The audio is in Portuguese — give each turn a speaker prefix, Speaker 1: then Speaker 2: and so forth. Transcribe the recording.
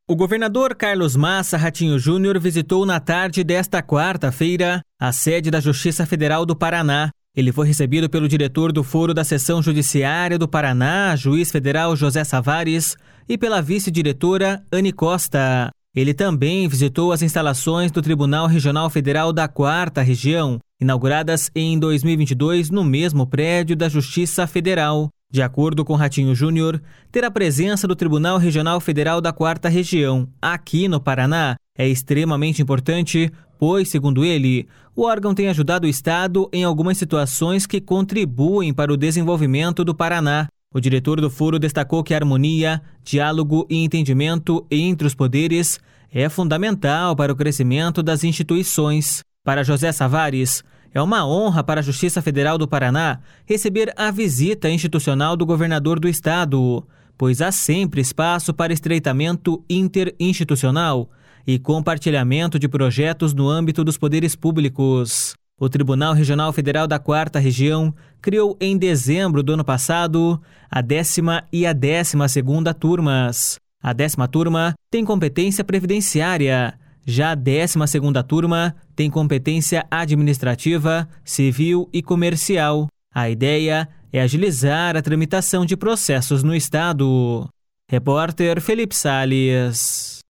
Speaker 1: O governador Carlos Massa Ratinho Júnior visitou na tarde desta quarta-feira a sede da Justiça Federal do Paraná. Ele foi recebido pelo diretor do Foro da Seção Judiciária do Paraná, juiz federal José Savares, e pela vice-diretora Anne Costa. Ele também visitou as instalações do Tribunal Regional Federal da 4ª Região, inauguradas em 2022 no mesmo prédio da Justiça Federal. De acordo com Ratinho Júnior, ter a presença do Tribunal Regional Federal da 4ª Região aqui no Paraná é extremamente importante, pois, segundo ele, o órgão tem ajudado o Estado em algumas situações que contribuem para o desenvolvimento do Paraná. O diretor do foro destacou que a harmonia, diálogo e entendimento entre os poderes é fundamental para o crescimento das instituições. Para José Savares, é uma honra para a Justiça Federal do Paraná receber a visita institucional do governador do estado, pois há sempre espaço para estreitamento interinstitucional e compartilhamento de projetos no âmbito dos poderes públicos. O Tribunal Regional Federal da 4ª Região criou em dezembro do ano passado a 10ª e a 12ª turmas. A 10ª turma tem competência previdenciária. Já a 12ª turma tem competência administrativa, civil e comercial. A ideia é agilizar a tramitação de processos no Estado. Repórter Felipe Salles.